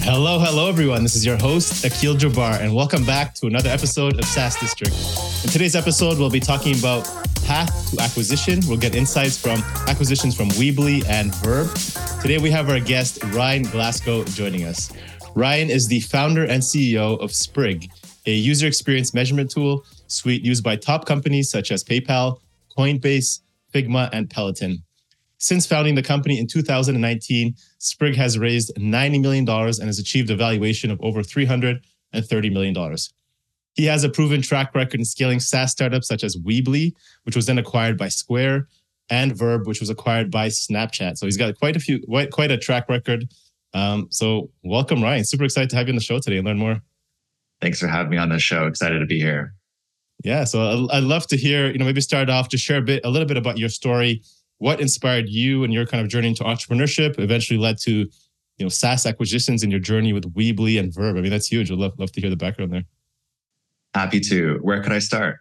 Hello, everyone. This is your host, Akil Jabbar, and welcome back to another episode of SaaS District. In today's episode, we'll be talking about path to acquisition. We'll get insights from acquisitions from Weebly and Verb. Today, we have our guest, Ryan Glasgow, joining us. Ryan is the founder and CEO of Sprig, a user experience measurement tool suite used by top companies such as PayPal, Coinbase, Figma, and Peloton. Since founding the company in 2019, Sprig has raised $90 million and has achieved a valuation of over $330 million. He has a proven track record in scaling SaaS startups such as Weebly, which was then acquired by Square, and Verb, which was acquired by Snapchat. So he's got quite a track record. So welcome, Ryan. Super excited to have you on the show today and learn more. Thanks for having me on the show. Excited to be here. Yeah, so I'd love to hear, maybe start off to share a little bit about your story. What inspired you and your kind of journey into entrepreneurship, eventually led to, SaaS acquisitions in your journey with Weebly and Verb? I mean, that's huge. I'd love to hear the background there. Happy to. Where could I start?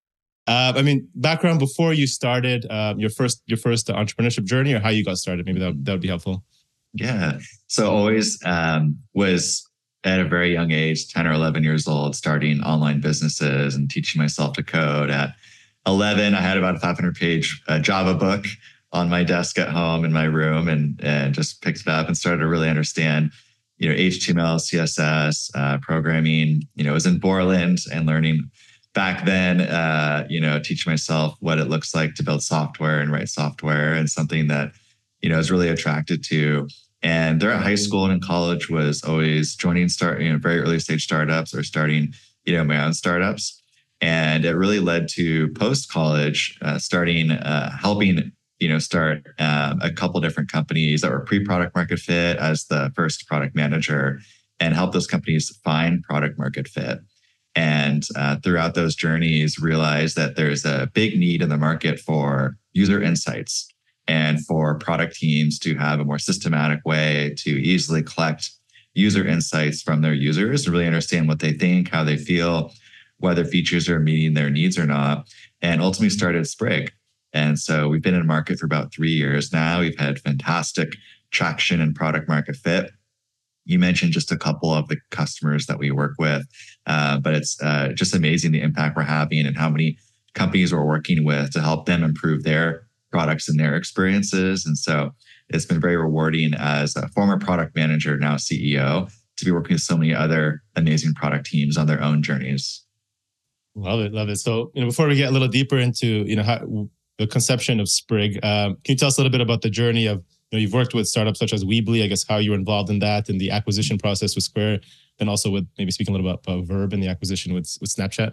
Background before you started your first entrepreneurship journey, or how you got started. Maybe that would be helpful. Yeah. So always was at a very young age, 10 or 11 years old, starting online businesses and teaching myself to code. At 11, I had about a 500-page Java book on my desk at home in my room, and just picked it up and started to really understand, HTML, CSS, programming. I was in Borland and learning back then, teaching myself what it looks like to build software and write software, and something that, I was really attracted to. And throughout high school and in college was always joining very early stage startups or starting, my own startups. And it really led to post-college helping, start a couple different companies that were pre-product market fit as the first product manager, and help those companies find product market fit. And throughout those journeys, realized that there's a big need in the market for user insights and for product teams to have a more systematic way to easily collect user insights from their users, to really understand what they think, how they feel, whether features are meeting their needs or not, and ultimately started Sprig. And so we've been in market for about 3 years now. We've had fantastic traction and product market fit. You mentioned just a couple of the customers that we work with, but it's just amazing the impact we're having and how many companies we're working with to help them improve their products and their experiences. And so it's been very rewarding as a former product manager, now CEO, to be working with so many other amazing product teams on their own journeys. Love it. So, before we get a little deeper into, how the conception of Sprig, can you tell us a little bit about the journey of, you've worked with startups such as Weebly, I guess how you were involved in that and the acquisition process with Square, and also with maybe speaking a little bit about Verb and the acquisition with Snapchat?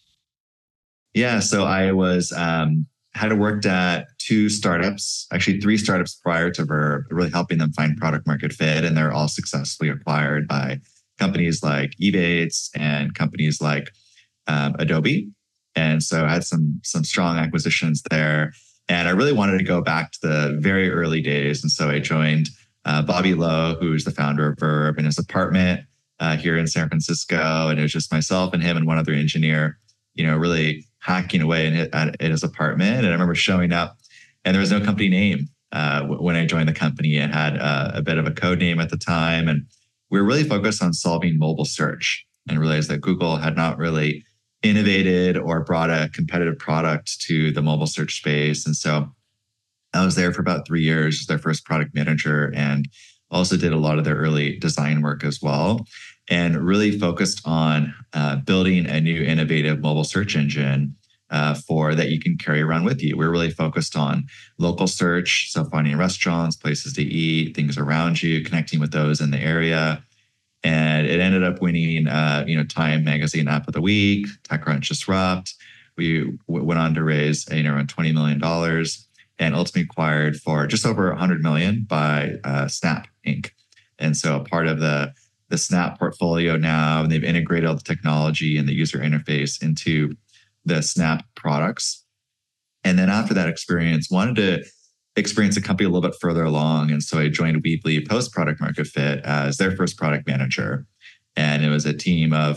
Yeah, so I had worked at 2 startups, actually 3 startups prior to Verb, really helping them find product market fit. And they're all successfully acquired by companies like Ebates and companies like Adobe. And so I had some strong acquisitions there. And I really wanted to go back to the very early days. And so I joined Bobby Lowe, who's the founder of Verb, in his apartment here in San Francisco. And it was just myself and him and one other engineer, really hacking away in his apartment. And I remember showing up and there was no company name when I joined the company. It had a bit of a code name at the time. And we were really focused on solving mobile search, and realized that Google had not really innovated or brought a competitive product to the mobile search space. And so I was there for about 3 years as their first product manager, and also did a lot of their early design work as well, and really focused on building a new innovative mobile search engine for that you can carry around with you. We're really focused on local search, so finding restaurants, places to eat, things around you, connecting with those in the area. And it ended up winning, Time Magazine App of the Week, TechCrunch Disrupt. We went on to raise around $20 million, and ultimately acquired for just over $100 million by Snap Inc. And so a part of the Snap portfolio now, and they've integrated all the technology and the user interface into the Snap products. And then after that experience, wanted to experience the company a little bit further along. And so I joined Weebly post product market fit as their first product manager. And it was a team of,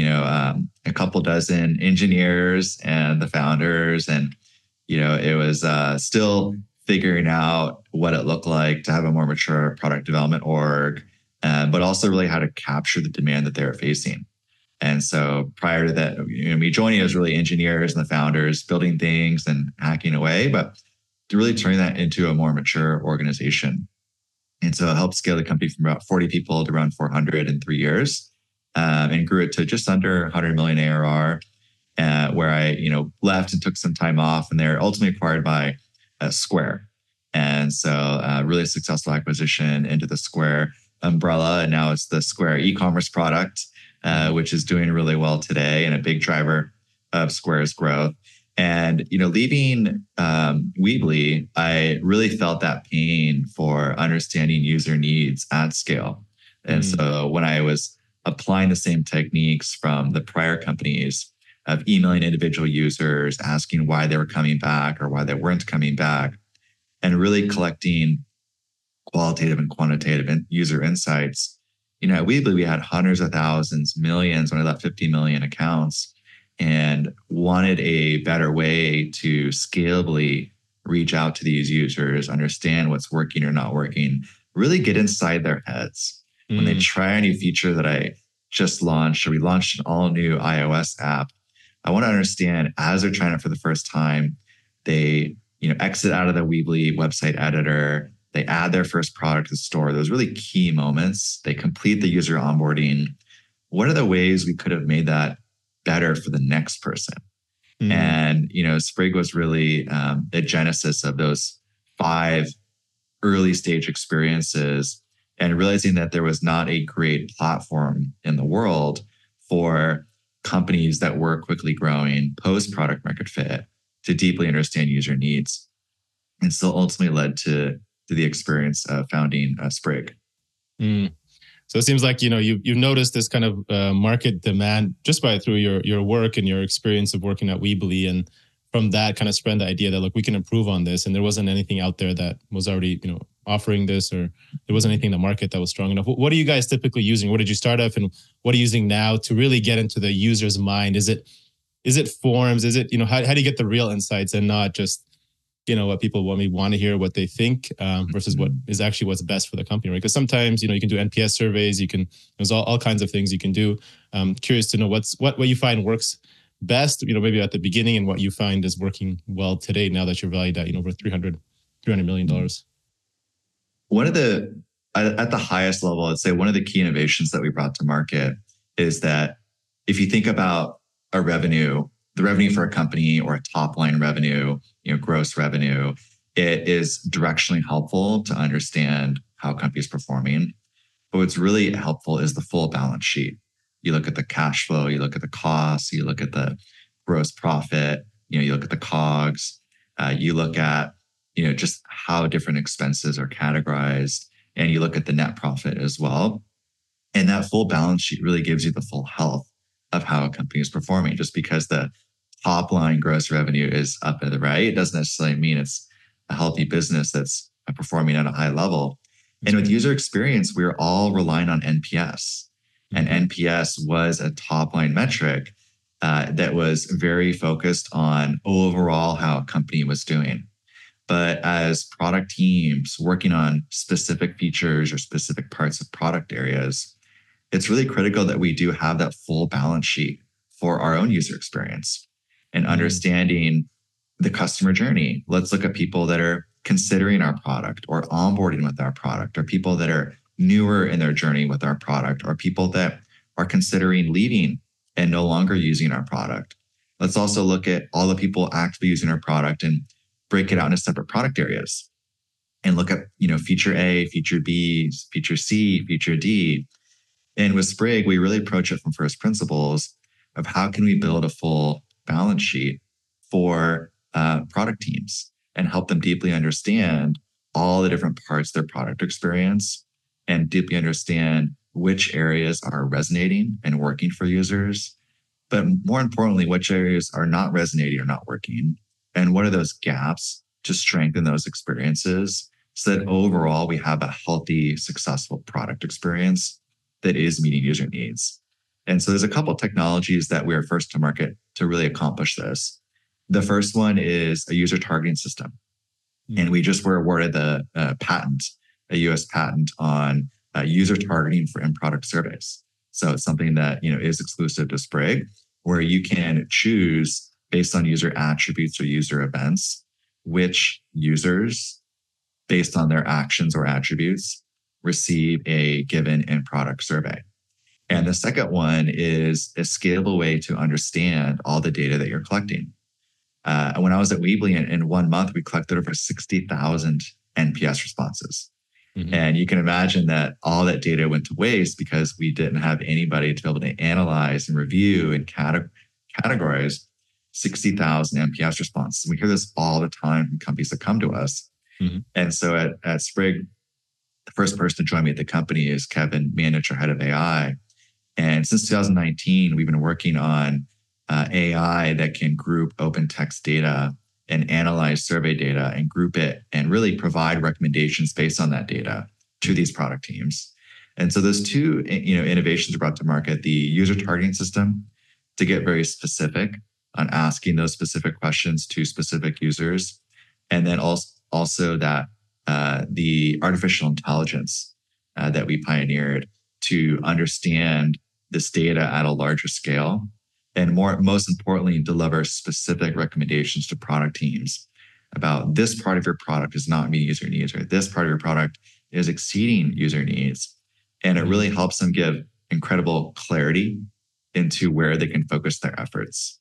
a couple dozen engineers and the founders. And, it was still figuring out what it looked like to have a more mature product development org but also really how to capture the demand that they're facing. And so prior to that, me joining, it was really engineers and the founders building things and hacking away, but to really turn that into a more mature organization. And so it helped scale the company from about 40 people to around 400 in 3 years, and grew it to just under 100 million ARR, where I left and took some time off, and they're ultimately acquired by Square. And so really successful acquisition into the Square umbrella. And now it's the Square e-commerce product, which is doing really well today and a big driver of Square's growth. And, leaving Weebly, I really felt that pain for understanding user needs at scale. And so when I was applying the same techniques from the prior companies of emailing individual users, asking why they were coming back or why they weren't coming back, and really collecting qualitative and quantitative user insights. At Weebly, we had hundreds of thousands, millions, when I left 50 million accounts, and wanted a better way to scalably reach out to these users, understand what's working or not working, really get inside their heads. When they try a new feature that I just launched, or we launched an all new iOS app, I want to understand as they're trying it for the first time, they exit out of the Weebly website editor, they add their first product to the store. Those really key moments. They complete the user onboarding. What are the ways we could have made that better for the next person? And, Sprig was really the genesis of those 5 early stage experiences, and realizing that there was not a great platform in the world for companies that were quickly growing post product market fit to deeply understand user needs. And still ultimately led to the experience of founding Sprig. So it seems like you've noticed this kind of market demand just through your work and your experience of working at Weebly, and from that kind of spread the idea that look, we can improve on this, and there wasn't anything out there that was already offering this, or there wasn't anything in the market that was strong enough. What are you guys typically using? What did you start off, and what are you using now to really get into the user's mind? Is it forms? Is it how do you get the real insights and not just what people want to hear, what they think, versus what is actually what's best for the company, right? Because sometimes, you can do NPS surveys, there's all kinds of things you can do. Curious to know what you find works best, maybe at the beginning, and what you find is working well today now that you're valued at, over $300 million. One of at the highest level, I'd say one of the key innovations that we brought to market is that if you think about the revenue for a company, or a top line revenue, gross revenue, it is directionally helpful to understand how a company is performing. But what's really helpful is the full balance sheet. You look at the cash flow, you look at the costs, you look at the gross profit, you look at the COGS, you look at, just how different expenses are categorized, and you look at the net profit as well. And that full balance sheet really gives you the full health of how a company is performing. Just because the top line gross revenue is up and to the right, it doesn't necessarily mean it's a healthy business that's performing at a high level. And with user experience, we're all relying on NPS. And NPS was a top line metric that was very focused on overall how a company was doing. But as product teams working on specific features or specific parts of product areas, it's really critical that we do have that full balance sheet for our own user experience and understanding the customer journey. Let's look at people that are considering our product or onboarding with our product, or people that are newer in their journey with our product, or people that are considering leaving and no longer using our product. Let's also look at all the people actively using our product and break it out into separate product areas and look at, feature A, feature B, feature C, feature D. And with Sprig, we really approach it from first principles of how can we build a full balance sheet for product teams and help them deeply understand all the different parts of their product experience, and deeply understand which areas are resonating and working for users, but more importantly, which areas are not resonating or not working, and what are those gaps to strengthen those experiences so that overall we have a healthy, successful product experience that is meeting user needs. And so there's a couple of technologies that we are first to market to really accomplish this. The first one is a user targeting system. And we just were awarded the patent, a US patent on user targeting for in-product surveys. So it's something that is exclusive to Sprig, where you can choose based on user attributes or user events, which users, based on their actions or attributes, receive a given in-product survey. And the second one is a scalable way to understand all the data that you're collecting. When I was at Weebly, in 1 month, we collected over 60,000 NPS responses. Mm-hmm. And you can imagine that all that data went to waste because we didn't have anybody to be able to analyze and review and categorize 60,000 NPS responses. We hear this all the time from companies that come to us. Mm-hmm. And so at Sprig, the first person to join me at the company is Kevin Mandich, our head of AI. And since 2019, we've been working on AI that can group open text data and analyze survey data and group it and really provide recommendations based on that data to these product teams. And so those two innovations are brought to market: the user targeting system to get very specific on asking those specific questions to specific users, and then also that the artificial intelligence that we pioneered to understand this data at a larger scale, and most importantly, deliver specific recommendations to product teams about this part of your product is not meeting user needs, or this part of your product is exceeding user needs. And it really helps them give incredible clarity into where they can focus their efforts.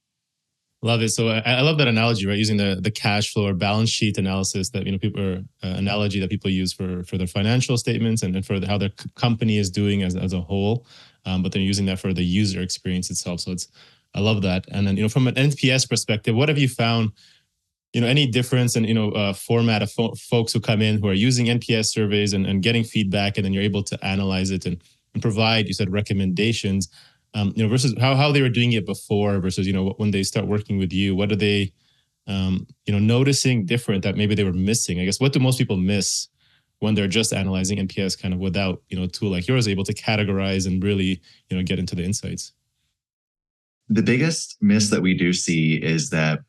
Love it. So I love that analogy, right? Using the cash flow or balance sheet analysis that people analogy that people use for their financial statements and for how their company is doing as a whole. But they're using that for the user experience itself. So I love that. And then from an NPS perspective, what have you found? Any difference in format of folks who come in who are using NPS surveys and getting feedback, and then you're able to analyze it and provide, you said, recommendations. Versus how they were doing it before versus, when they start working with you, what are they, noticing different that maybe they were missing? I guess, what do most people miss when they're just analyzing NPS kind of without, a tool like yours able to categorize and really, get into the insights? The biggest miss that we do see is that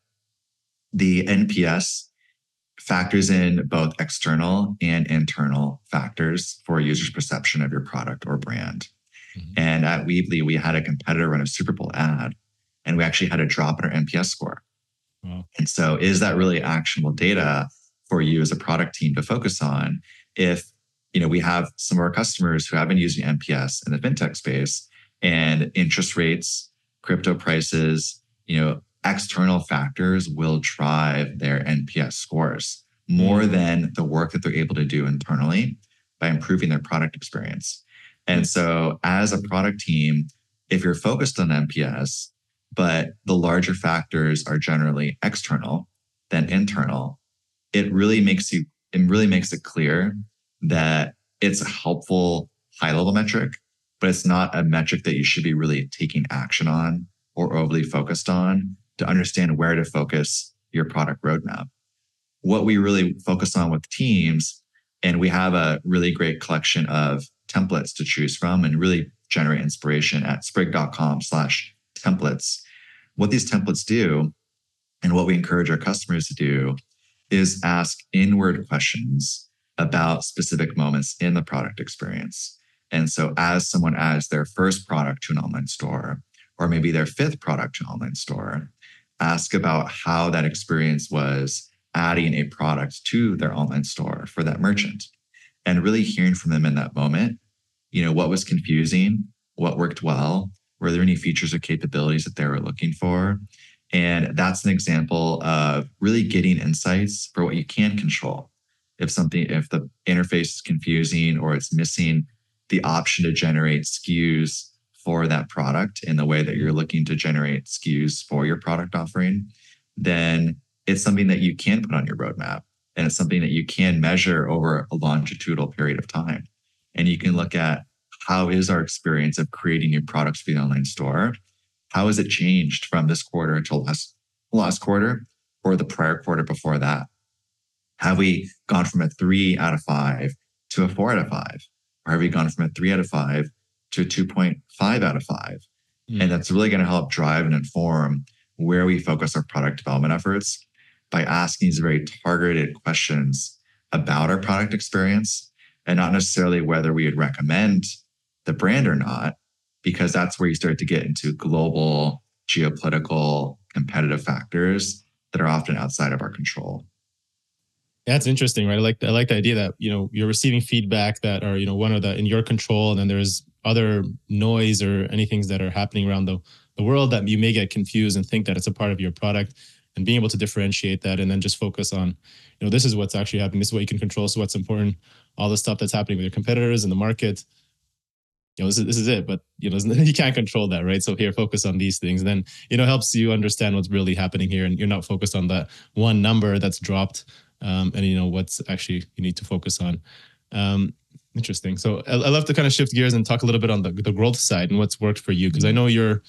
the NPS factors in both external and internal factors for a user's perception of your product or brand. Mm-hmm. And at Weebly, we had a competitor run a Super Bowl ad, and we actually had a drop in our NPS score. Wow. And so is that really actionable data for you as a product team to focus on if, we have some of our customers who have been using NPS in the fintech space, and interest rates, crypto prices, external factors will drive their NPS scores more than the work that they're able to do internally by improving their product experience. And so as a product team, if you're focused on NPS, but the larger factors are generally external than internal, it really makes it clear that it's a helpful high-level metric, but it's not a metric that you should be really taking action on or overly focused on to understand where to focus your product roadmap. What we really focus on with teams, and we have a really great collection of templates to choose from and really generate inspiration at sprig.com/templates. What these templates do, and what we encourage our customers to do, is ask inward questions about specific moments in the product experience. And so as someone adds their first product to an online store, or maybe their fifth product to an online store, ask about how that experience was adding a product to their online store for that merchant. And really hearing from them in that moment, what was confusing, what worked well, were there any features or capabilities that they were looking for? And that's an example of really getting insights for what you can control. If the interface is confusing or it's missing the option to generate SKUs for that product in the way that you're looking to generate SKUs for your product offering, then it's something that you can put on your roadmap. And it's something that you can measure over a longitudinal period of time. And you can look at, how is our experience of creating new products for the online store? How has it changed from this quarter until last quarter or the prior quarter before that? Have we gone from a 3 out of 5 to a 4 out of 5? Or have we gone from a 3 out of 5 to a 2.5 out of 5? And that's really going to help drive and inform where we focus our product development efforts by asking these very targeted questions about our product experience and not necessarily whether we would recommend the brand or not, because that's where you start to get into global, geopolitical, competitive factors that are often outside of our control. Yeah, that's interesting, right? I like the idea that, you're receiving feedback that are, one of the in your control, and then there's other noise or any things that are happening around the world that you may get confused and think that it's a part of your product, and being able to differentiate that and then just focus on, this is what's actually happening. This is what you can control. So what's important, all the stuff that's happening with your competitors in the market, this is it, but you can't control that, right? So here, focus on these things. And then, helps you understand what's really happening here, and you're not focused on that one number that's dropped. And what's actually you need to focus on. Interesting. So I love to kind of shift gears and talk a little bit on the growth side and what's worked for you, because I know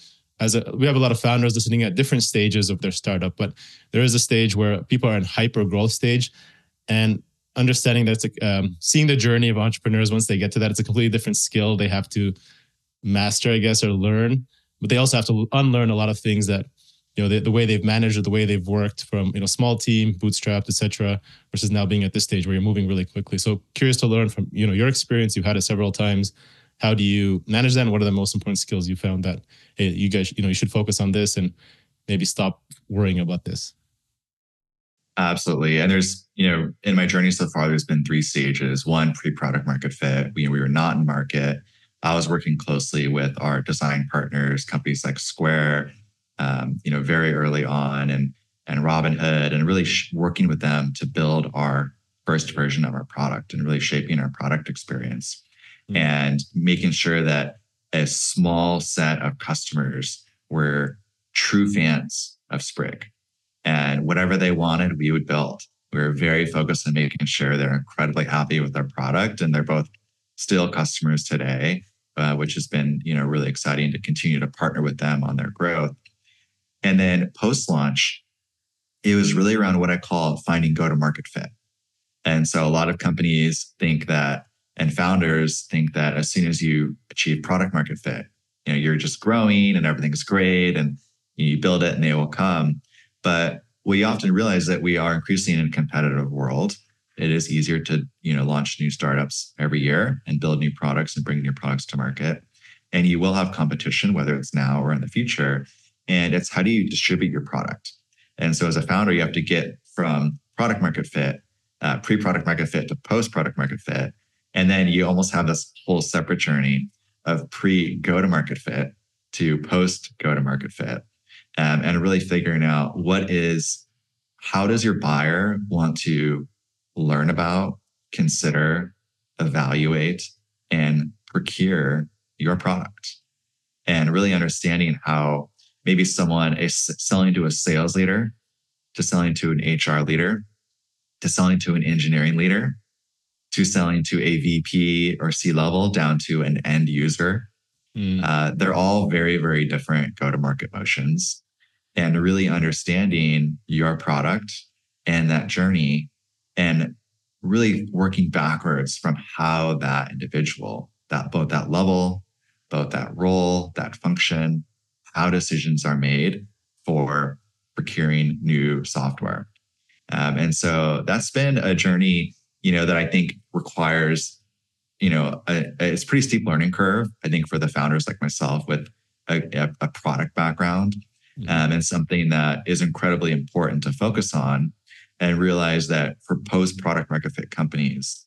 we have a lot of founders listening at different stages of their startup, but there is a stage where people are in hyper growth stage, and understanding that it's seeing the journey of entrepreneurs once they get to that, it's a completely different skill they have to master, I guess, or learn. But they also have to unlearn a lot of things that the way they've managed or the way they've worked from small team, bootstrapped, etc., versus now being at this stage where you're moving really quickly. So curious to learn from your experience. You've had it several times. How do you manage that? And what are the most important skills you found that, hey, you guys, you should focus on this and maybe stop worrying about this? Absolutely. And there's, in my journey so far, there's been 3 stages. One, pre-product market fit. We were not in market. I was working closely with our design partners, companies like Square, very early on, and Robinhood, and really working with them to build our first version of our product and really shaping our product experience and making sure that a small set of customers were true fans of Sprig. And whatever they wanted, we would build. We were very focused on making sure they're incredibly happy with our product. And they're both still customers today, which has been, really exciting to continue to partner with them on their growth. And then post-launch, it was really around what I call finding go-to-market fit. And so a lot of companies think that, and founders think that as soon as you achieve product market fit, you're just growing and everything's great and you build it and they will come. But we often realize that we are increasingly in a competitive world. It is easier to, launch new startups every year and build new products and bring new products to market. And you will have competition, whether it's now or in the future. And it's how do you distribute your product? And so as a founder, you have to get from product market fit, pre-product market fit to post-product market fit. And then you almost have this whole separate journey of pre-go-to-market fit to post-go-to-market fit. And really figuring out how does your buyer want to learn about, consider, evaluate, and procure your product. And really understanding how maybe someone is selling to a sales leader, to selling to an HR leader, to selling to an engineering leader, to selling to a VP or C-level down to an end user. They're all very, very different go-to-market motions. And really understanding your product and that journey and really working backwards from how that individual, both that level, both that role, that function, how decisions are made for procuring new software. And so that's been a journey, that I think requires, it's a pretty steep learning curve, I think, for the founders like myself with a product background. And something that is incredibly important to focus on and realize that for post-product market fit companies,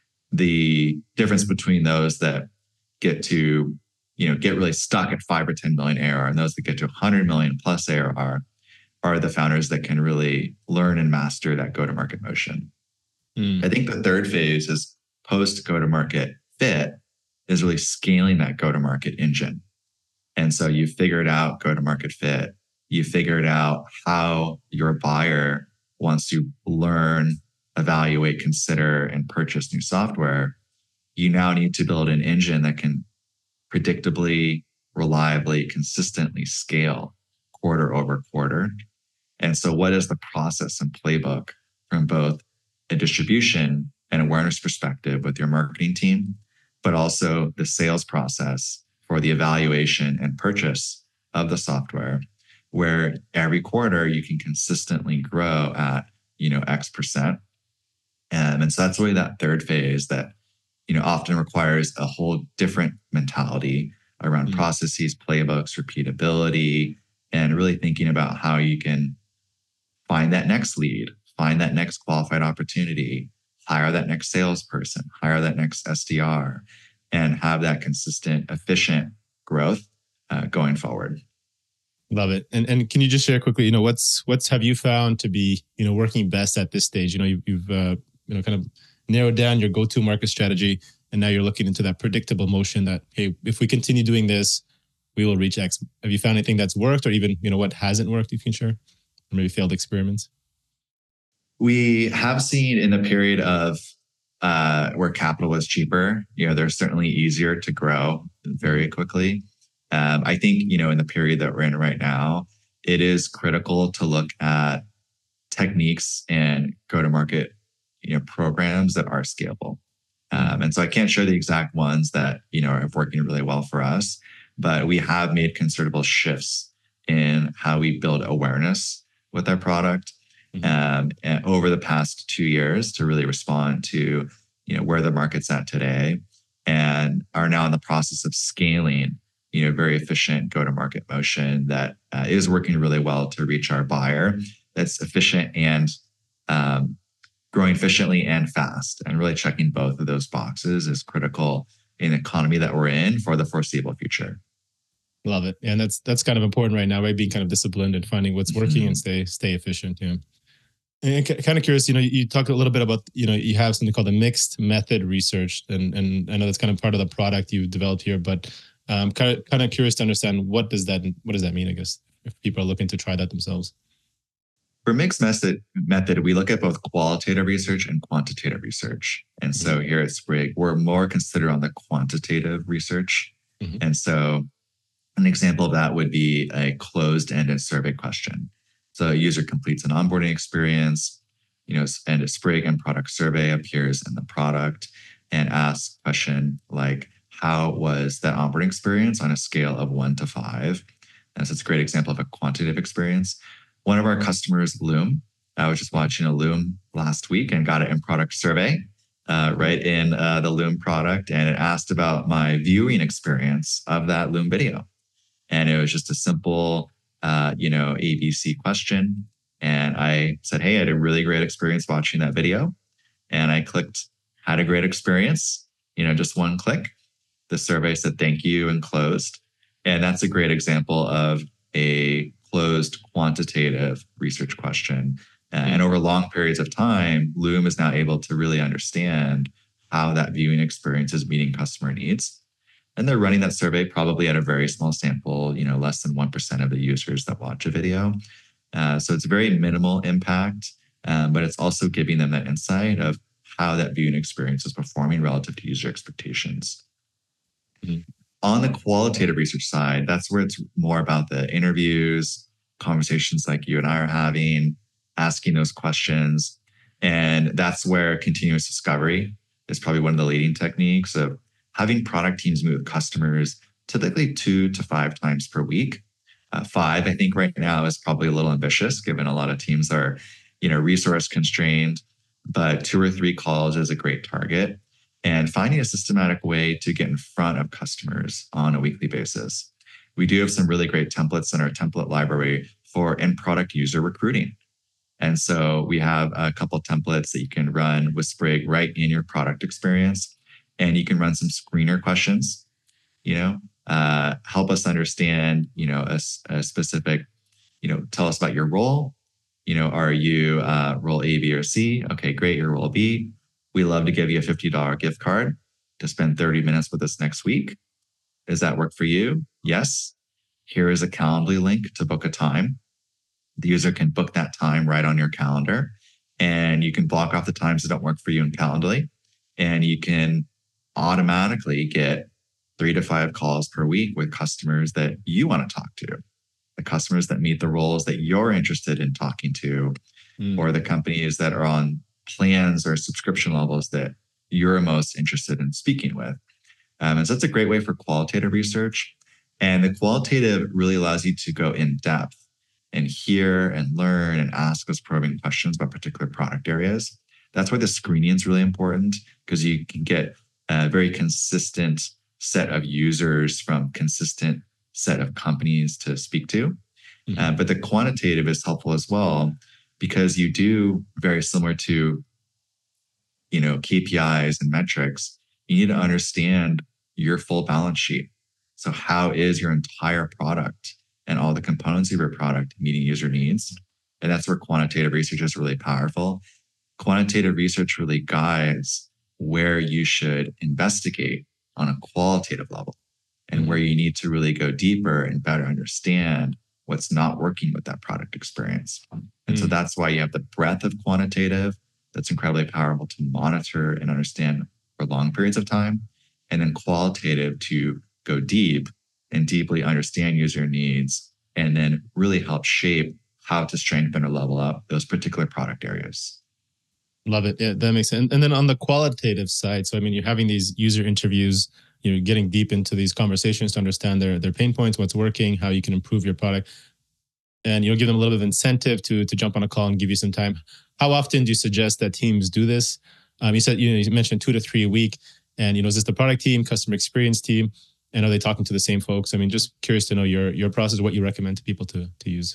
the difference between those that get to, get really stuck at 5 or 10 million ARR and those that get to 100 million plus ARR are the founders that can really learn and master that go-to-market motion. I think the third phase is post-go-to-market fit is really scaling that go-to-market engine. And so you figured out go-to-market fit. You figured out how your buyer wants to learn, evaluate, consider, and purchase new software. You now need to build an engine that can predictably, reliably, consistently scale quarter over quarter. And so what is the process and playbook from both a distribution and awareness perspective with your marketing team, but also the sales process for the evaluation and purchase of the software, where every quarter you can consistently grow at, X%. And so that's really that third phase that, often requires a whole different mentality around processes, playbooks, repeatability, and really thinking about how you can find that next lead, find that next qualified opportunity, hire that next salesperson, hire that next SDR, and have that consistent, efficient growth going forward. Love it. And can you just share quickly, what's have you found to be, working best at this stage? You've kind of narrowed down your go-to market strategy, and now you're looking into that predictable motion that, hey, if we continue doing this, we will reach X. Have you found anything that's worked, or even, what hasn't worked you can share? Or maybe failed experiments? We have seen in the period of where capital was cheaper, they're certainly easier to grow very quickly. I think, in the period that we're in right now, it is critical to look at techniques and go-to-market, programs that are scalable. And so I can't share the exact ones that, are working really well for us, but we have made considerable shifts in how we build awareness with our product and over the past 2 years to really respond to, where the market's at today, and are now in the process of scaling, very efficient go-to-market motion that is working really well to reach our buyer that's efficient and growing efficiently and fast. And really checking both of those boxes is critical in the economy that we're in for the foreseeable future. Love it. And that's kind of important right now, right? Being kind of disciplined and finding what's working and stay efficient. Yeah. And kind of curious, you talked a little bit about, you have something called the mixed method research, and I know that's kind of part of the product you've developed here, but kind of curious to understand what does that mean, I guess, if people are looking to try that themselves. For mixed method, we look at both qualitative research and quantitative research. And so here at Sprig, we're more considered on the quantitative research. And so an example of that would be a closed-ended survey question. So a user completes an onboarding experience, and a Sprig and product survey appears in the product and asks a question like, how was that onboarding experience on a scale of 1 to 5? And so it's a great example of a quantitative experience. One of our customers, Loom, I was just watching a Loom last week and got it in product survey, right in the Loom product. And it asked about my viewing experience of that Loom video. And it was just a simple, ABC question. And I said, hey, I had a really great experience watching that video. And I clicked, had a great experience, just one click. The survey said, thank you, and closed. And that's a great example of a closed quantitative research question. And over long periods of time, Loom is now able to really understand how that viewing experience is meeting customer needs. And they're running that survey probably at a very small sample, less than 1% of the users that watch a video. So it's very minimal impact, but it's also giving them that insight of how that viewing experience is performing relative to user expectations. On the qualitative research side, that's where it's more about the interviews, conversations like you and I are having, asking those questions. And that's where continuous discovery is probably one of the leading techniques of having product teams meet with customers typically 2 to 5 times per week. 5, I think right now is probably a little ambitious given a lot of teams are, resource constrained, but 2 or 3 calls is a great target. And finding a systematic way to get in front of customers on a weekly basis. We do have some really great templates in our template library for in-product user recruiting. And so we have a couple of templates that you can run with Sprig right in your product experience. And you can run some screener questions, help us understand, a specific, tell us about your role. Are you role A, B, or C? Okay, great, you're role B. We love to give you a $50 gift card to spend 30 minutes with us next week. Does that work for you? Yes. Here is a Calendly link to book a time. The user can book that time right on your calendar, and you can block off the times that don't work for you in Calendly, and you can automatically get 3 to 5 calls per week with customers that you want to talk to, the customers that meet the roles that you're interested in talking to, or the companies that are on plans or subscription levels that you're most interested in speaking with. And so that's a great way for qualitative research. And the qualitative really allows you to go in depth and hear and learn and ask those probing questions about particular product areas. That's why the screening is really important, because you can get a very consistent set of users from consistent set of companies to speak to. But the quantitative is helpful as well because you do very similar to, KPIs and metrics. You need to understand your full balance sheet. So how is your entire product and all the components of your product meeting user needs? And that's where quantitative research is really powerful. Quantitative research really guides where you should investigate on a qualitative level and where you need to really go deeper and better understand what's not working with that product experience. And so that's why you have the breadth of quantitative that's incredibly powerful to monitor and understand for long periods of time, and then qualitative to go deep and deeply understand user needs and then really help shape how to strengthen or level up those particular product areas. Love it. Yeah, that makes sense. And then on the qualitative side, so I mean, you're having these user interviews, getting deep into these conversations to understand their pain points, what's working, how you can improve your product, and give them a little bit of incentive to jump on a call and give you some time. How often do you suggest that teams do this? You said you mentioned 2 to 3 a week, and is this the product team, customer experience team, and are they talking to the same folks? I mean, just curious to know your process, what you recommend to people to use.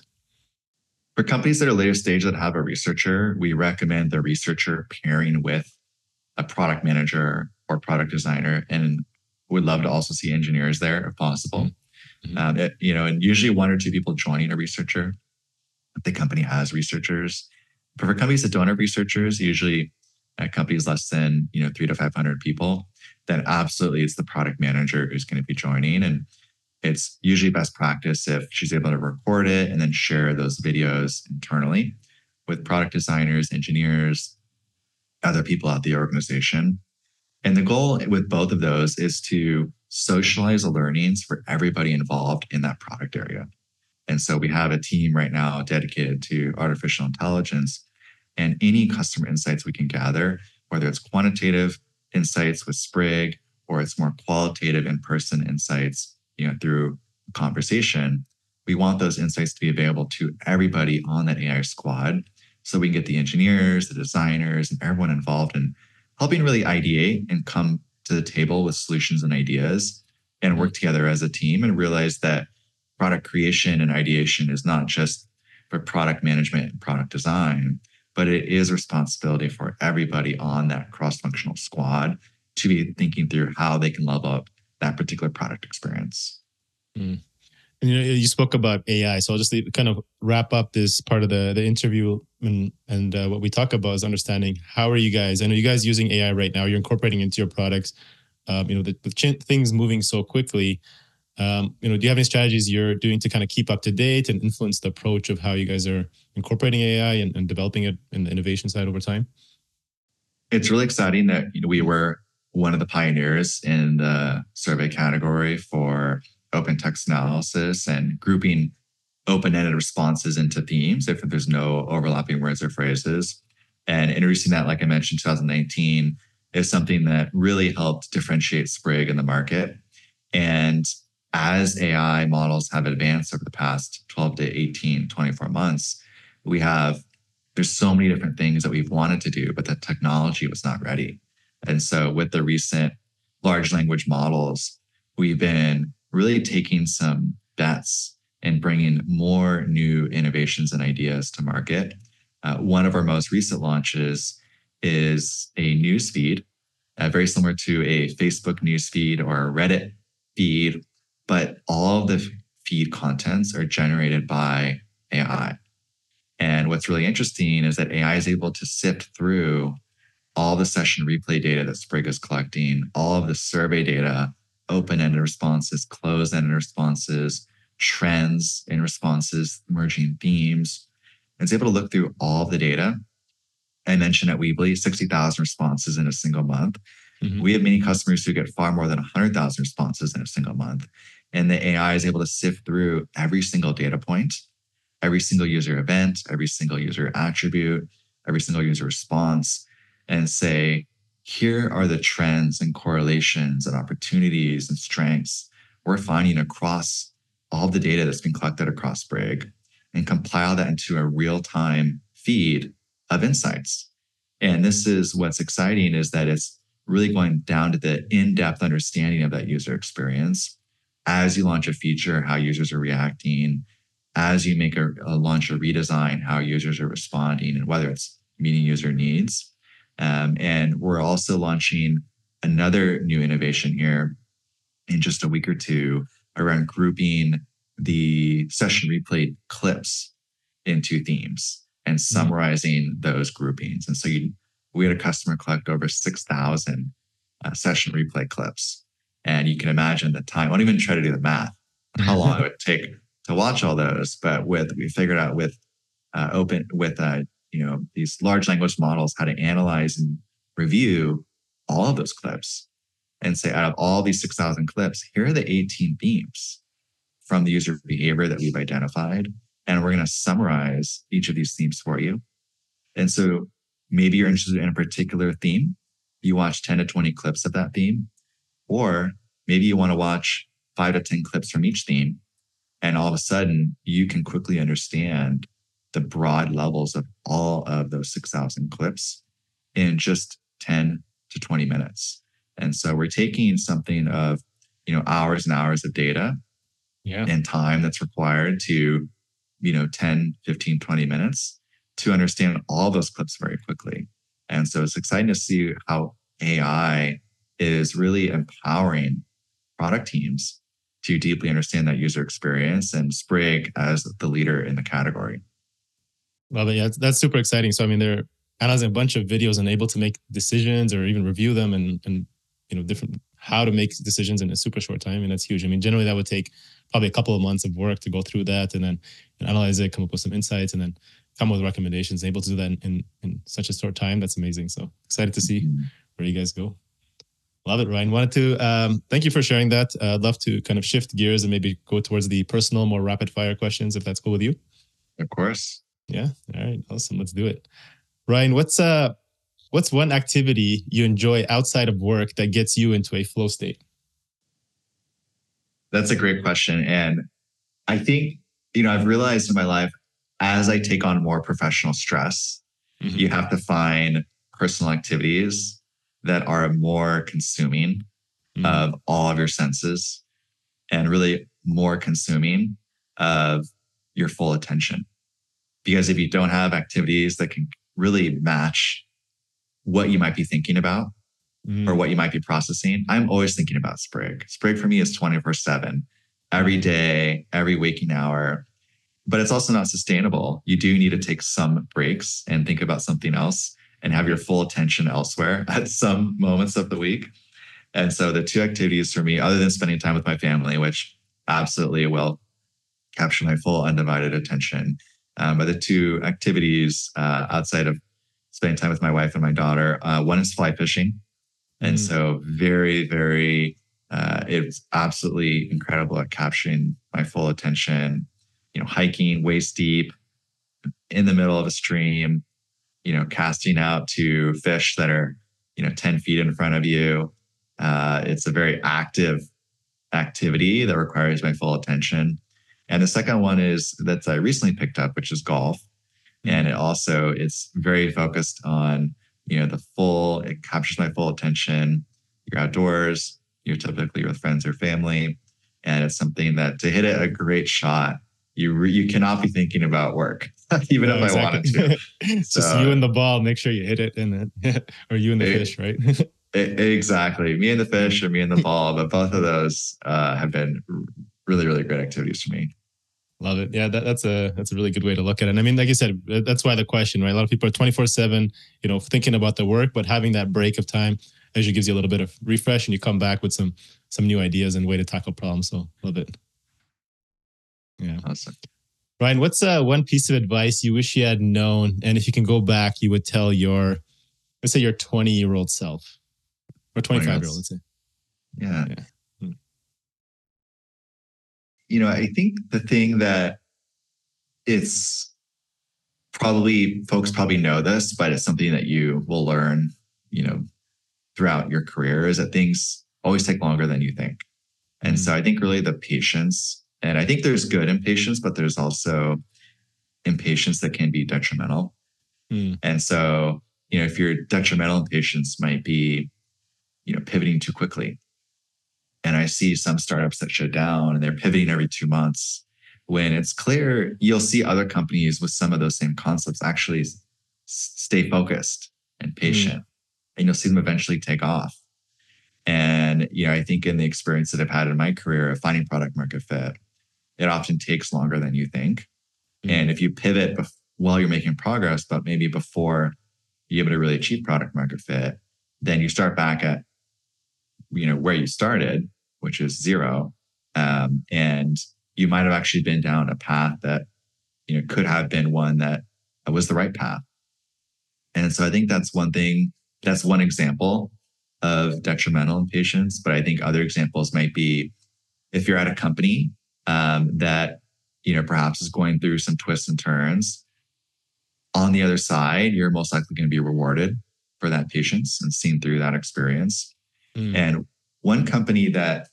For companies that are later stage that have a researcher, we recommend the researcher pairing with a product manager or product designer, and would love to also see engineers there if possible. And usually 1 or 2 people joining a researcher if the company has researchers. But for companies that don't have researchers, usually at companies less than 300 to 500 people, then absolutely it's the product manager who's going to be joining. And it's usually best practice if she's able to record it and then share those videos internally with product designers, engineers, other people at the organization. And the goal with both of those is to socialize the learnings for everybody involved in that product area. And so we have a team right now dedicated to artificial intelligence, and any customer insights we can gather, whether it's quantitative insights with Sprig or it's more qualitative in-person insights, through conversation, we want those insights to be available to everybody on that AI squad so we can get the engineers, the designers, and everyone involved in helping really ideate and come to the table with solutions and ideas and work together as a team and realize that product creation and ideation is not just for product management and product design, but it is responsibility for everybody on that cross-functional squad to be thinking through how they can level up that particular product experience. And you spoke about AI, so I'll just kind of wrap up this part of the interview, and what we talk about is understanding how are you guys? I know you guys using AI right now. You're incorporating into your products. Things moving so quickly. Do you have any strategies you're doing to kind of keep up to date and influence the approach of how you guys are incorporating AI and developing it in the innovation side over time? It's really exciting that we were one of the pioneers in the survey category for open text analysis and grouping open-ended responses into themes if there's no overlapping words or phrases. And introducing that, like I mentioned, 2019 is something that really helped differentiate Sprig in the market. And as AI models have advanced over the past 12 to 18, 24 months, there's so many different things that we've wanted to do, but the technology was not ready. And so with the recent large language models, we've been really taking some bets and bringing more new innovations and ideas to market. One of our most recent launches is a news feed, very similar to a Facebook news feed or a Reddit feed, but all of the feed contents are generated by AI. And what's really interesting is that AI is able to sift through all the session replay data that Sprig is collecting, all of the survey data, open-ended responses, closed-ended responses, trends in responses, emerging themes. And it's able to look through all of the data. I mentioned at Weebly, 60,000 responses in a single month. Mm-hmm. We have many customers who get far more than 100,000 responses in a single month. And the AI is able to sift through every single data point, every single user event, every single user attribute, every single user response, and say, here are the trends and correlations and opportunities and strengths we're finding across all the data that's been collected across Sprig, and compile that into a real-time feed of insights. And this is what's exciting, is that it's really going down to the in-depth understanding of that user experience as you launch a feature, how users are reacting, as you make a launch a redesign, how users are responding, and whether it's meeting user needs. And we're also launching another new innovation here in just a week or two around grouping the session replay clips into themes and summarizing those groupings. And so we had a customer collect over 6,000 session replay clips. And you can imagine the time. I won't even try to do the math, how long it would take to watch all those. But we figured out with these large language models how to analyze and review all of those clips and say, out of all these 6,000 clips, here are the 18 themes from the user behavior that we've identified. And we're going to summarize each of these themes for you. And so maybe you're interested in a particular theme. You watch 10 to 20 clips of that theme. Or maybe you want to watch 5 to 10 clips from each theme. And all of a sudden, you can quickly understand the broad levels of all of those 6,000 clips in just 10 to 20 minutes. And so we're taking something of, hours and hours of data and time that's required to, 10, 15, 20 minutes to understand all those clips very quickly. And so it's exciting to see how AI is really empowering product teams to deeply understand that user experience, and Sprig as the leader in the category. Love it. Yeah, that's super exciting. So, they're analyzing a bunch of videos and able to make decisions or even review them and different how to make decisions in a super short time. And that's huge. Generally that would take probably a couple of months of work to go through that and then analyze it, come up with some insights, and then come up with recommendations. Able to do that in such a short time. That's amazing. So excited to see where you guys go. Love it, Ryan. Wanted to thank you for sharing that. I'd love to kind of shift gears and maybe go towards the personal, more rapid fire questions, if that's cool with you. Of course. Yeah. All right. Awesome. Let's do it. Ryan, what's one activity you enjoy outside of work that gets you into a flow state? That's a great question. And I think, I've realized in my life, as I take on more professional stress, you have to find personal activities that are more consuming of all of your senses and really more consuming of your full attention. Because if you don't have activities that can really match what you might be thinking about or what you might be processing, I'm always thinking about Sprig. Sprig for me is 24/7, every day, every waking hour. But it's also not sustainable. You do need to take some breaks and think about something else and have your full attention elsewhere at some moments of the week. And so the two activities for me, other than spending time with my family, which absolutely will capture my full undivided attention, but the two activities outside of spending time with my wife and my daughter, one is fly fishing. And so very, very, it's absolutely incredible at capturing my full attention, hiking waist deep in the middle of a stream, casting out to fish that are, 10 feet in front of you. It's a very active activity that requires my full attention. And the second one is that I recently picked up, which is golf. And it's very focused on, it captures my full attention. You're outdoors, you're typically with friends or family. And it's something that to hit a great shot, you cannot be thinking about work, even if I wanted to. It's just you and the ball, make sure you hit it in it, or you and the fish, right? Exactly. Me and the fish or me and the ball. But both of those have been really, really great activities for me. Love it. Yeah, that's a really good way to look at it. And like you said, that's why the question, right? A lot of people are 24/7, thinking about the work, but having that break of time actually gives you a little bit of refresh, and you come back with some new ideas and way to tackle problems. So love it. Yeah. Awesome. Ryan, what's one piece of advice you wish you had known, and if you can go back, you would tell your 20-year-old self or 25-year-old, let's say? Yeah. I think the thing that it's folks probably know this, but it's something that you will learn, throughout your career, is that things always take longer than you think. And so I think really the patience, and I think there's good impatience, but there's also impatience that can be detrimental. And so, if your detrimental impatience might be, pivoting too quickly. And I see some startups that shut down and they're pivoting every 2 months, when it's clear you'll see other companies with some of those same concepts actually stay focused and patient, and you'll see them eventually take off. And, I think in the experience that I've had in my career of finding product market fit, it often takes longer than you think. And if you pivot while you're making progress, but maybe before you're able to really achieve product market fit, then you start back at, where you started, which is zero. And you might have actually been down a path that, could have been one that was the right path. And so I think that's one thing, that's one example of detrimental impatience. But I think other examples might be if you're at a company that, perhaps is going through some twists and turns. On the other side, you're most likely going to be rewarded for that patience and seen through that experience. And one company that,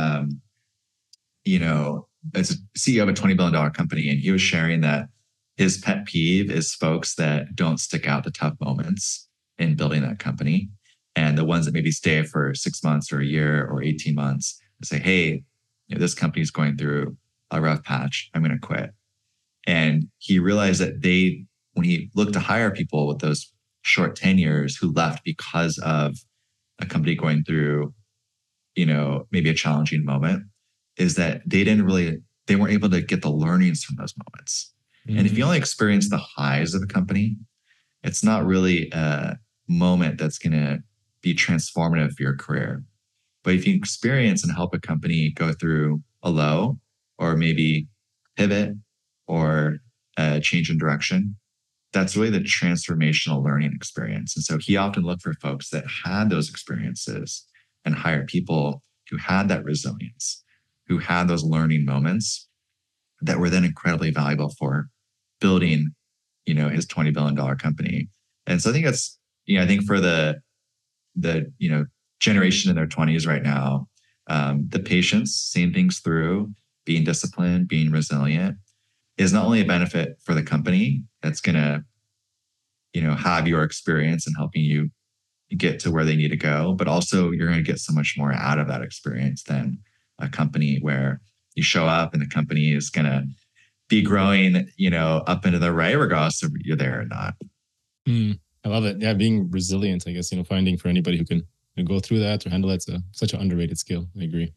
as a CEO of a $20 billion company, and he was sharing that his pet peeve is folks that don't stick out the tough moments in building that company. And the ones that maybe stay for 6 months or a year or 18 months and say, hey, this company's going through a rough patch, I'm going to quit. And he realized that when he looked to hire people with those short tenures who left because of a company going through, maybe a challenging moment, is that they weren't able to get the learnings from those moments. And if you only experience the highs of a company, it's not really a moment that's going to be transformative for your career. But if you experience and help a company go through a low, or maybe pivot, or a change in direction, that's really the transformational learning experience. And so he often looked for folks that had those experiences and hired people who had that resilience, who had those learning moments that were then incredibly valuable for building, his $20 billion company. And so I think that's, I think for the generation in their 20s right now, the patience, seeing things through, being disciplined, being resilient, is not only a benefit for the company that's going to, have your experience and helping you get to where they need to go, but also you're going to get so much more out of that experience than a company where you show up and the company is going to be growing, up into the right, regardless if you're there or not. I love it. Yeah, being resilient, I guess, finding for anybody who can go through that or handle it, it's such an underrated skill. I agree.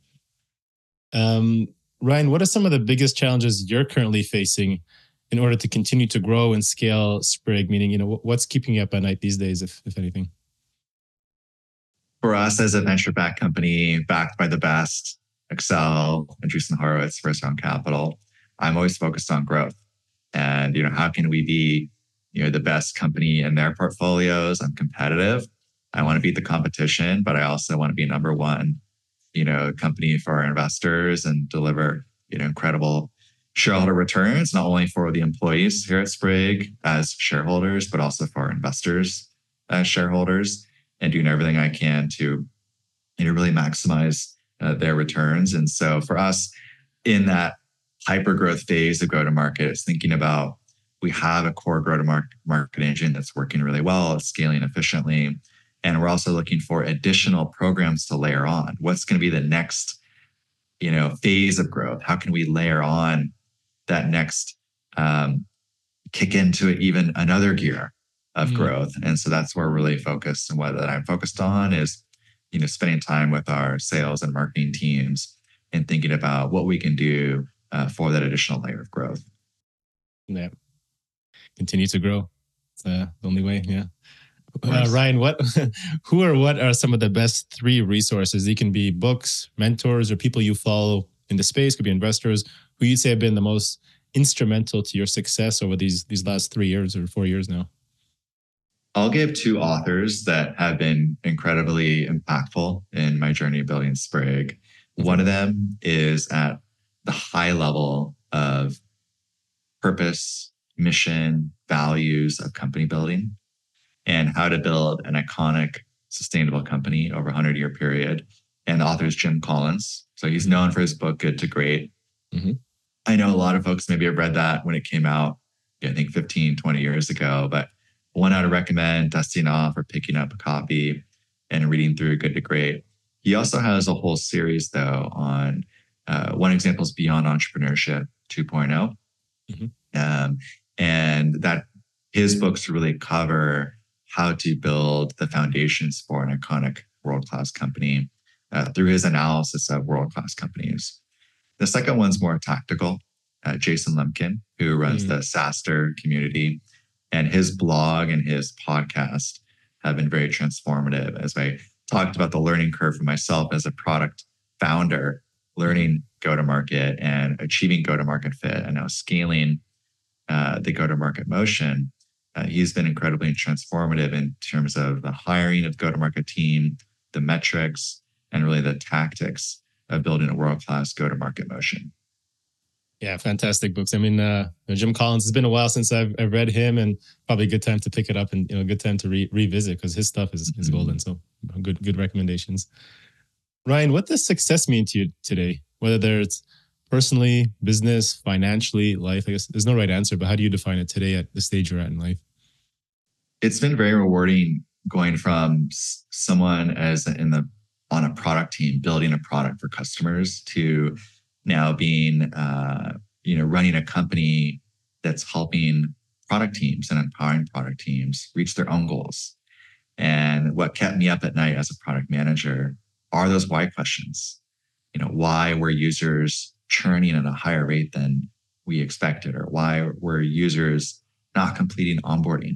Ryan, what are some of the biggest challenges you're currently facing in order to continue to grow and scale Sprig? Meaning, what's keeping you up at night these days, if anything? For us as a venture-backed company, backed by the best, Accel, Andreessen Horowitz, first round capital, I'm always focused on growth. And, how can we be, the best company in their portfolios? I'm competitive. I want to beat the competition, but I also want to be number one, company for our investors and deliver, incredible shareholder returns, not only for the employees here at Sprig as shareholders, but also for our investors as shareholders, and doing everything I can to, really maximize their returns. And so for us in that hyper growth phase of go to market, it's thinking about, we have a core go to market engine that's working really well, it's scaling efficiently. And we're also looking for additional programs to layer on. What's going to be the next, phase of growth? How can we layer on that next, kick into even another gear of growth? And so that's where we're really focused. And what that I'm focused on is, spending time with our sales and marketing teams and thinking about what we can do for that additional layer of growth. Yeah. Continue to grow. It's the only way. Yeah. Ryan, what are some of the best 3 resources? It can be books, mentors, or people you follow in the space, could be investors, who you say have been the most instrumental to your success over these last 3 years or 4 years now. I'll give 2 authors that have been incredibly impactful in my journey of building Sprig. One of them is at the high level of purpose, mission, values of company building, and how to build an iconic, sustainable company over a 100-year period. And the author is Jim Collins. So he's known for his book, Good to Great. I know a lot of folks maybe have read that when it came out, I think 15, 20 years ago, but one I would recommend dusting off or picking up a copy. and reading through Good to Great. He also has a whole series, though, on one example is Beyond Entrepreneurship 2.0. And that his books really cover how to build the foundations for an iconic world-class company through his analysis of world-class companies. The second one's more tactical. Jason Lemkin, who runs the SaaStr community, and his blog and his podcast have been very transformative. As I talked about the learning curve for myself as a product founder, learning go-to-market and achieving go-to-market fit, and now scaling the go-to-market motion, he's been incredibly transformative in terms of the hiring of go-to-market team, the metrics, and really the tactics of building a world-class go-to-market motion. Yeah, fantastic books. I mean, Jim Collins, it's been a while since I've read him, and probably a good time to pick it up and a good time to revisit because his stuff is golden. So good recommendations. Ryan, what does success mean to you today? Whether it's personally, business, financially, life, I guess there's no right answer, but how do you define it today at the stage you're at in life? It's been very rewarding going from someone on a product team, building a product for customers, to now being, running a company that's helping product teams and empowering product teams reach their own goals. And what kept me up at night as a product manager are those why questions. Why were users churning at a higher rate than we expected? Or why were users not completing onboarding?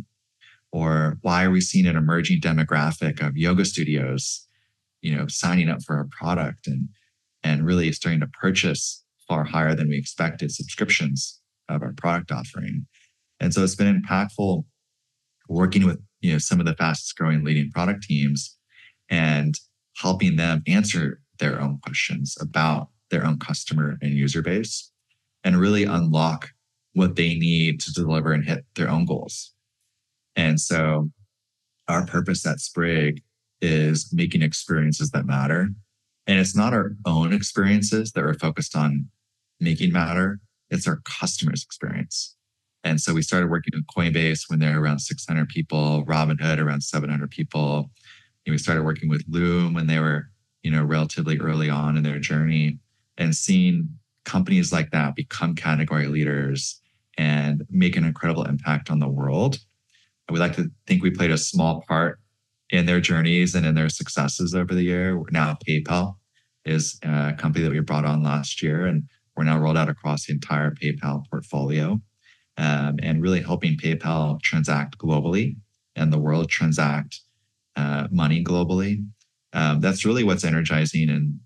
Or why are we seeing an emerging demographic of yoga studios, signing up for our product and really starting to purchase far higher than we expected subscriptions of our product offering? And so it's been impactful working with some of the fastest growing leading product teams and helping them answer their own questions about their own customer and user base and really unlock what they need to deliver and hit their own goals. And so our purpose at Sprig is making experiences that matter. And it's not our own experiences that we're focused on making matter. It's our customer's experience. And so we started working with Coinbase when they were around 600 people, Robinhood around 700 people. And we started working with Loom when they were, relatively early on in their journey, and seeing companies like that become category leaders and make an incredible impact on the world. We like to think we played a small part in their journeys and in their successes over the year. Now PayPal is a company that we brought on last year, and we're now rolled out across the entire PayPal portfolio, and really helping PayPal transact globally and the world transact money globally. That's really what's energizing. And,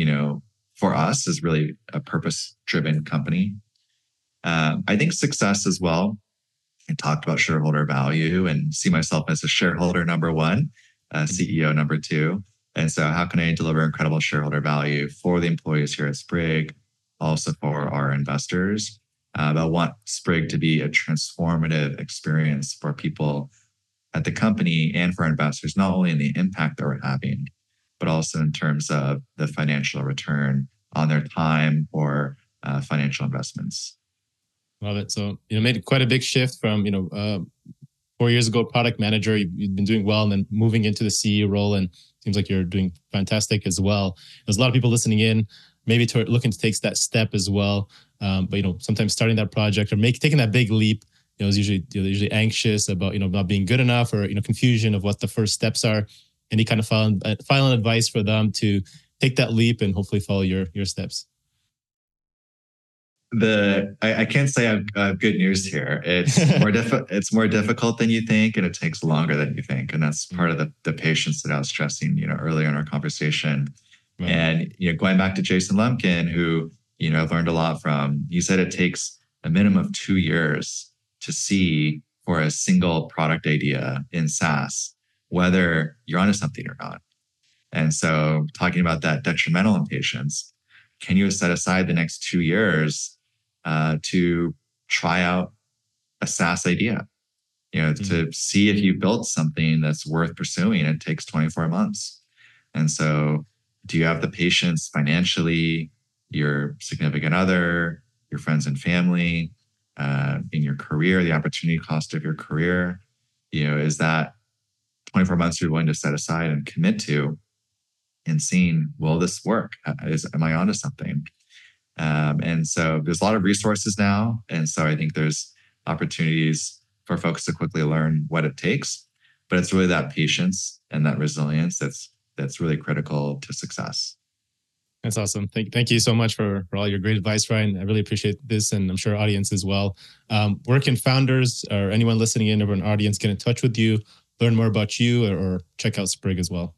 for us is really a purpose-driven company. I think success as well. I talked about shareholder value and see myself as a shareholder number one, CEO number two. And so how can I deliver incredible shareholder value for the employees here at Sprig, also for our investors? But I want Sprig to be a transformative experience for people at the company and for investors, not only in the impact that we're having, but also in terms of the financial return on their time or financial investments. Love it. So, made quite a big shift from, 4 years ago, product manager, you've been doing well, and then moving into the CEO role, and seems like you're doing fantastic as well. There's a lot of people listening in, maybe looking to take that step as well. But, sometimes starting that project or taking that big leap, is usually anxious about, not being good enough, or, confusion of what the first steps are. Any kind of final advice for them to take that leap and hopefully follow your steps? I can't say I have good news here. It's more difficult than you think, and it takes longer than you think. And that's part of the patience that I was stressing, earlier in our conversation. Right. And, going back to Jason Lemkin, who, I've learned a lot from, he said it takes a minimum of 2 years to see for a single product idea in SaaS, whether you're onto something or not. And so talking about that detrimental impatience, can you set aside the next 2 years to try out a SaaS idea? To see if you built something that's worth pursuing. It takes 24 months. And so do you have the patience financially, your significant other, your friends and family, in your career, the opportunity cost of your career? Is that 24 months you're willing to set aside and commit to, and seeing, will this work? Am I onto something? And so there's a lot of resources now. And so I think there's opportunities for folks to quickly learn what it takes. But it's really that patience and that resilience that's really critical to success. That's awesome. Thank you so much for all your great advice, Ryan. I really appreciate this, and I'm sure our audience as well. Where can founders or anyone listening in or an audience get in touch with you, learn more about you, or check out Sprig as well?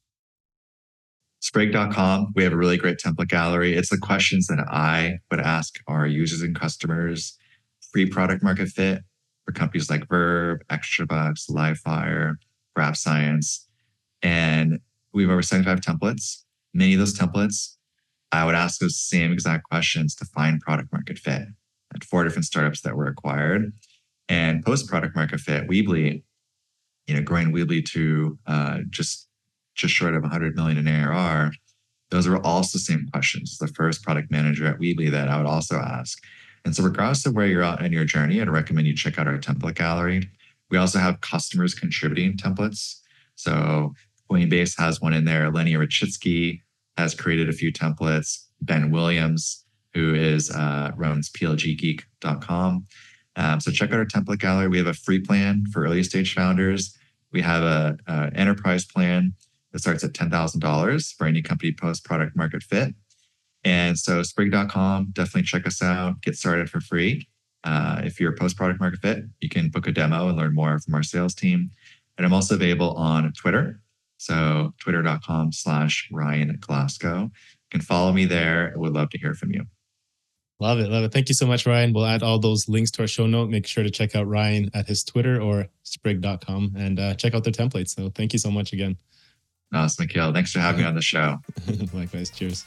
Sprig.com. We have a really great template gallery. It's the questions that I would ask our users and customers pre-product market fit for companies like Verb, ExtraBucks, Livefyre, Graph Science. And we have over 75 templates. Many of those templates, I would ask those same exact questions to find product market fit at 4 different startups that were acquired. And post-product market fit, Weebly, growing Weebly to just short of 100 million in ARR, those are also the same questions. The first product manager at Weebly that I would also ask. And so regardless of where you're at in your journey, I'd recommend you check out our template gallery. We also have customers contributing templates. So Coinbase has one in there. Lenny Rachitsky has created a few templates. Ben Williams, who runs plggeek.com. So check out our template gallery. We have a free plan for early stage founders. We have an enterprise plan that starts at $10,000 for any company post product market fit. And so Sprig.com, definitely check us out, get started for free. If you're post product market fit, you can book a demo and learn more from our sales team. And I'm also available on Twitter. So twitter.com/Ryan Glasgow. You can follow me there. I would love to hear from you. Love it. Thank you so much, Ryan. We'll add all those links to our show note. Make sure to check out Ryan at his Twitter or sprig.com and check out their templates. So thank you so much again. Awesome, Akhil. Thanks for having me on the show. Likewise. Cheers.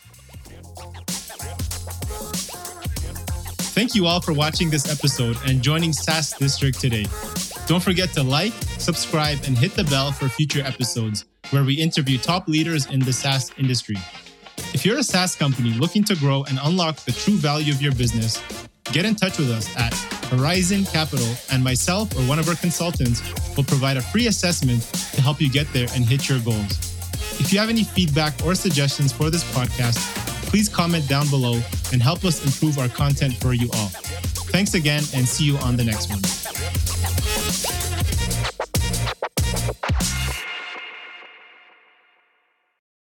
Thank you all for watching this episode and joining SaaS District today. Don't forget to like, subscribe, and hit the bell for future episodes where we interview top leaders in the SaaS industry. If you're a SaaS company looking to grow and unlock the true value of your business, get in touch with us at Horizon Capital, and myself or one of our consultants will provide a free assessment to help you get there and hit your goals. If you have any feedback or suggestions for this podcast, please comment down below and help us improve our content for you all. Thanks again, and see you on the next one.